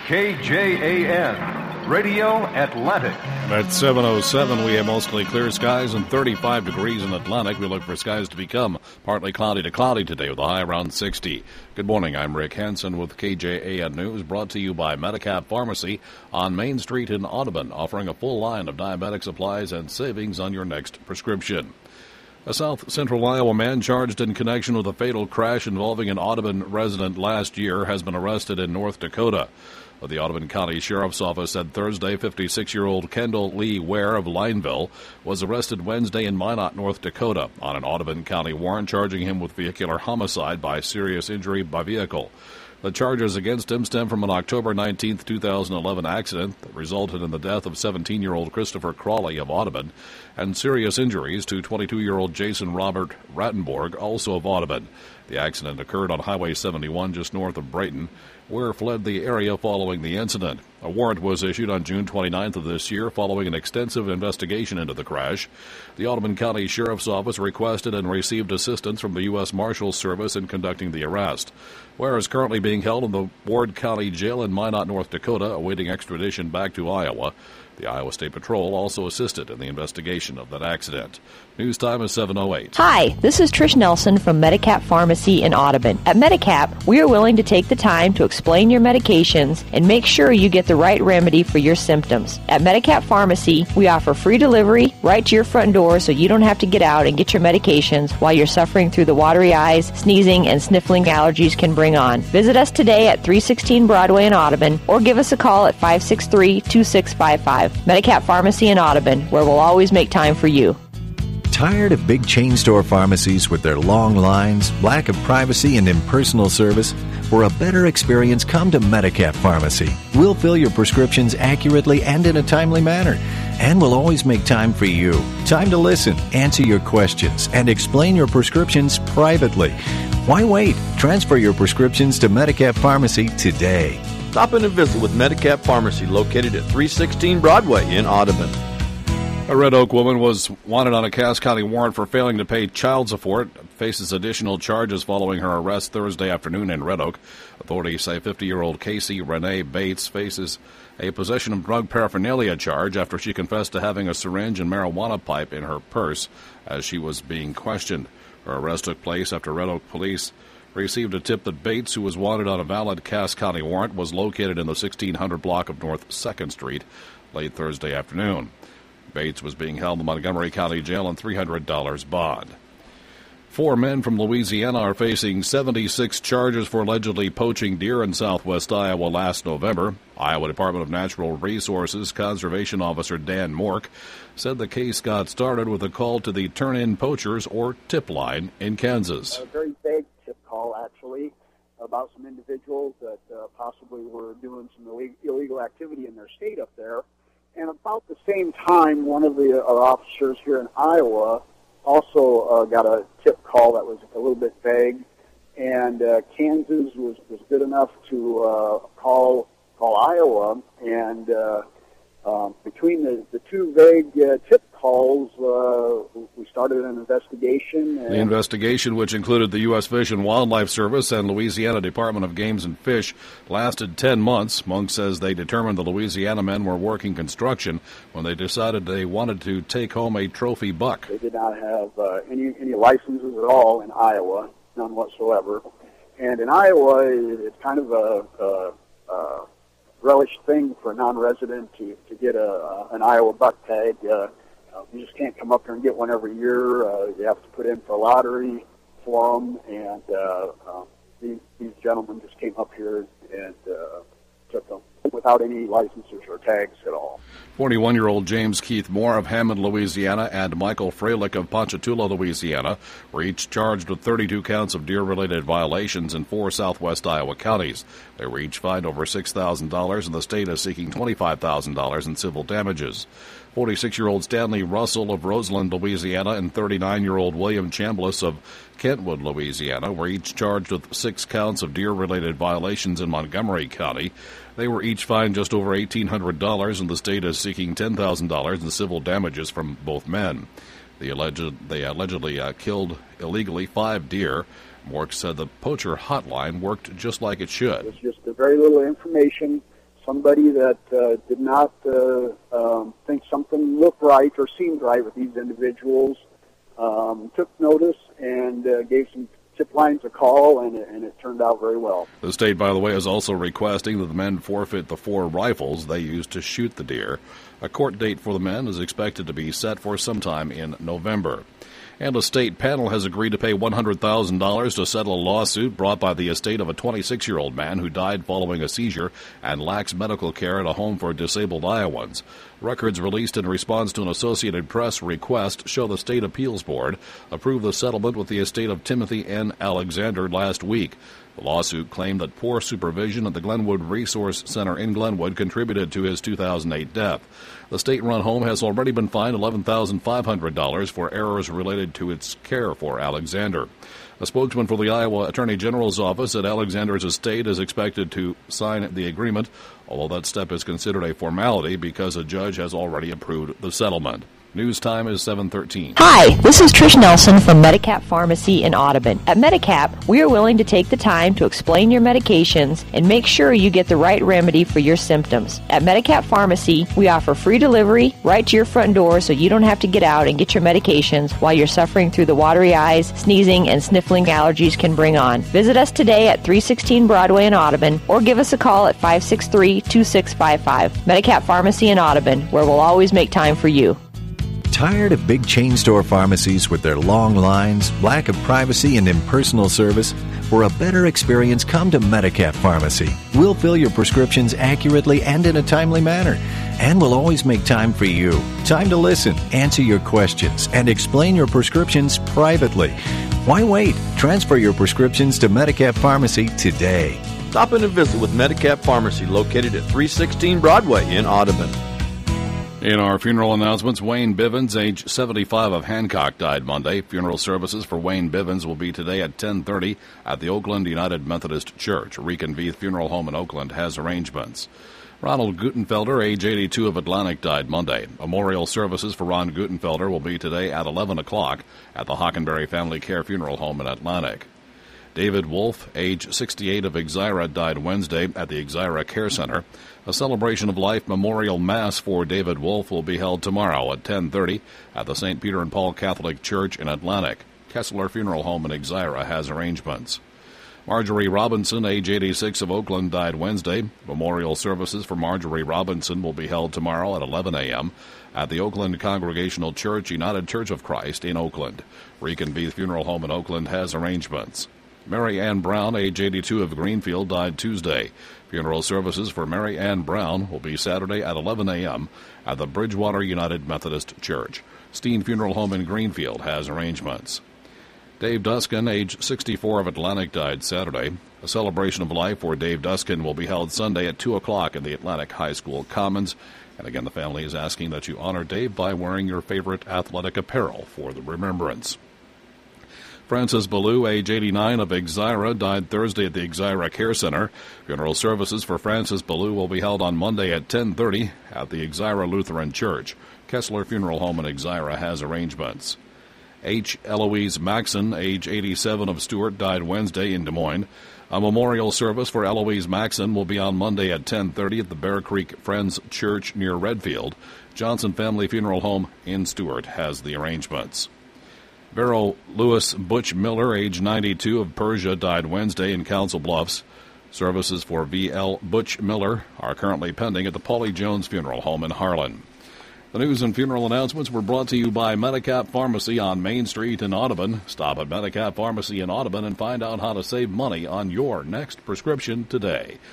KJAN, Radio Atlantic. At 7:07, we have mostly clear skies and 35 degrees in Atlantic. We look for skies to become partly cloudy to cloudy today with a high around 60. Good morning, I'm Rick Hansen with KJAN News, brought to you by Medicap Pharmacy on Main Street in Audubon, offering a full line of diabetic supplies and savings on your next prescription. A South Central Iowa man charged in connection with a fatal crash involving an Audubon resident last year has been arrested in North Dakota. The Audubon County Sheriff's Office said Thursday 56-year-old Kendall Lee Ware of Lineville was arrested Wednesday in Minot, North Dakota, on an Audubon County warrant charging him with vehicular homicide by serious injury by vehicle. The charges against him stem from an October 19, 2011 accident that resulted in the death of 17-year-old Christopher Crawley of Audubon and serious injuries to 22-year-old Jason Robert Rattenborg, also of Audubon. The accident occurred on Highway 71 just north of Brayton, Ware fled the area following the incident. A warrant was issued on June 29th of this year following an extensive investigation into the crash. The Audubon County Sheriff's Office requested and received assistance from the U.S. Marshals Service in conducting the arrest. Ware is currently being held in the Ward County Jail in Minot, North Dakota, awaiting extradition back to Iowa. The Iowa State Patrol also assisted in the investigation of that accident. News time is 7:08. Hi, this is Trish Nelson from Medicap Pharmacy in Audubon. At Medicap, we are willing to take the time to explain your medications and make sure you get the right remedy for your symptoms. At Medicap Pharmacy, we offer free delivery right to your front door so you don't have to get out and get your medications while you're suffering through the watery eyes, sneezing, and sniffling allergies can bring on. Visit us today at 316 Broadway in Audubon or give us a call at 563-2655. Medicap Pharmacy in Audubon, where we'll always make time for you. Tired of big chain store pharmacies with their long lines, lack of privacy, and impersonal service? For a better experience, come to Medicap Pharmacy. We'll fill your prescriptions accurately and in a timely manner. And we'll always make time for you. Time to listen, answer your questions, and explain your prescriptions privately. Why wait? Transfer your prescriptions to Medicap Pharmacy today. Stop in and visit with Medicap Pharmacy, located at 316 Broadway in Audubon. A Red Oak woman was wanted on a Cass County warrant for failing to pay child support, faces additional charges following her arrest Thursday afternoon in Red Oak. Authorities say 50-year-old Casey Renee Bates faces a possession of drug paraphernalia charge after she confessed to having a syringe and marijuana pipe in her purse as she was being questioned. Her arrest took place after Red Oak police received a tip that Bates, who was wanted on a valid Cass County warrant, was located in the 1600 block of North 2nd Street late Thursday afternoon. Bates was being held in the Montgomery County Jail on $300 bond. 4 men from Louisiana are facing 76 charges for allegedly poaching deer in southwest Iowa last November. Iowa Department of Natural Resources Conservation Officer Dan Mork said the case got started with a call to the Turn-In Poachers, or TIP line, in Kansas. A very vague tip call, actually, about some individuals that possibly were doing some illegal activity in their state up there. And about the same time, one of our officers here in Iowa also got a tip call that was a little bit vague, and Kansas was good enough to call Iowa, and between the two vague tip calls, we started an investigation. The investigation, which included the U.S. Fish and Wildlife Service and Louisiana Department of Game and Fish, lasted 10 months. Monk says they determined the Louisiana men were working construction when they decided they wanted to take home a trophy buck. They did not have any licenses at all in Iowa, none whatsoever. And in Iowa, it's kind of a relished thing for a non-resident to get an Iowa buck tag. You just can't come up here and get one every year. You have to put in for a lottery for them, and these gentlemen just came up here and took them without any licenses or tags at all. 41-year-old James Keith Moore of Hammond, Louisiana, and Michael Freilich of Ponchatoula, Louisiana, were each charged with 32 counts of deer-related violations in 4 southwest Iowa counties. They were each fined over $6,000, and the state is seeking $25,000 in civil damages. 46-year-old Stanley Russell of Roseland, Louisiana, and 39-year-old William Chambliss of Kentwood, Louisiana, were each charged with 6 counts of deer-related violations in Montgomery County. They were each fined just over $1,800, and the state is seeking $10,000 in civil damages from both men. They allegedly killed illegally 5 deer. Mork said the poacher hotline worked just like it should. It's just very little information somebody that did not think something looked right or seemed right with these individuals took notice and gave some tip lines a call, and it turned out very well. The state, by the way, is also requesting that the men forfeit the 4 rifles they used to shoot the deer. A court date for the men is expected to be set for sometime in November. And a state panel has agreed to pay $100,000 to settle a lawsuit brought by the estate of a 26-year-old man who died following a seizure and lacks medical care at a home for disabled Iowans. Records released in response to an Associated Press request show the State Appeals Board approved the settlement with the estate of Timothy N. Alexander last week. The lawsuit claimed that poor supervision at the Glenwood Resource Center in Glenwood contributed to his 2008 death. The state-run home has already been fined $11,500 for errors related to its care for Alexander. A spokesman for the Iowa Attorney General's office said Alexander's estate is expected to sign the agreement, although that step is considered a formality because a judge has already approved the settlement. News time is 7:13. Hi, this is Trish Nelson from Medicap Pharmacy in Audubon. At Medicap, we are willing to take the time to explain your medications and make sure you get the right remedy for your symptoms. At Medicap Pharmacy, we offer free delivery right to your front door so you don't have to get out and get your medications while you're suffering through the watery eyes, sneezing, and sniffling allergies can bring on. Visit us today at 316 Broadway in Audubon or give us a call at 563-2655. Medicap Pharmacy in Audubon, where we'll always make time for you. Tired of big chain store pharmacies with their long lines, lack of privacy, and impersonal service? For a better experience, come to Medicap Pharmacy. We'll fill your prescriptions accurately and in a timely manner. And we'll always make time for you. Time to listen, answer your questions, and explain your prescriptions privately. Why wait? Transfer your prescriptions to Medicap Pharmacy today. Stop in and visit with Medicap Pharmacy, located at 316 Broadway in Audubon. In our funeral announcements, Wayne Bivens, age 75 of Hancock, died Monday. Funeral services for Wayne Bivens will be today at 10:30 at the Oakland United Methodist Church. Rican Veith Funeral Home in Oakland has arrangements. Ronald Gutenfelder, age 82 of Atlantic, died Monday. Memorial services for Ron Gutenfelder will be today at 11 o'clock at the Hockenberry Family Care Funeral Home in Atlantic. David Wolf, age 68 of Exira, died Wednesday at the Exira Care Center. A Celebration of Life Memorial Mass for David Wolf will be held tomorrow at 10:30 at the St. Peter and Paul Catholic Church in Atlantic. Kessler Funeral Home in Exira has arrangements. Marjorie Robinson, age 86 of Oakland, died Wednesday. Memorial services for Marjorie Robinson will be held tomorrow at 11 a.m. at the Oakland Congregational Church, United Church of Christ in Oakland. Rican Veith Funeral Home in Oakland has arrangements. Mary Ann Brown, age 82 of Greenfield, died Tuesday. Funeral services for Mary Ann Brown will be Saturday at 11 a.m. at the Bridgewater United Methodist Church. Steen Funeral Home in Greenfield has arrangements. Dave Duskin, age 64 of Atlantic, died Saturday. A Celebration of Life for Dave Duskin will be held Sunday at 2 o'clock in the Atlantic High School Commons. And again, the family is asking that you honor Dave by wearing your favorite athletic apparel for the remembrance. Francis Ballou, age 89 of Exira, died Thursday at the Exira Care Center. Funeral services for Francis Ballou will be held on Monday at 10:30 at the Exira Lutheran Church. Kessler Funeral Home in Exira has arrangements. H. Eloise Maxon, age 87 of Stewart, died Wednesday in Des Moines. A memorial service for Eloise Maxon will be on Monday at 10:30 at the Bear Creek Friends Church near Redfield. Johnson Family Funeral Home in Stewart has the arrangements. Vero Lewis Butch Miller, age 92 of Persia, died Wednesday in Council Bluffs. Services for V.L. Butch Miller are currently pending at the Paulie Jones Funeral Home in Harlan. The news and funeral announcements were brought to you by Medicap Pharmacy on Main Street in Audubon. Stop at Medicap Pharmacy in Audubon and find out how to save money on your next prescription today.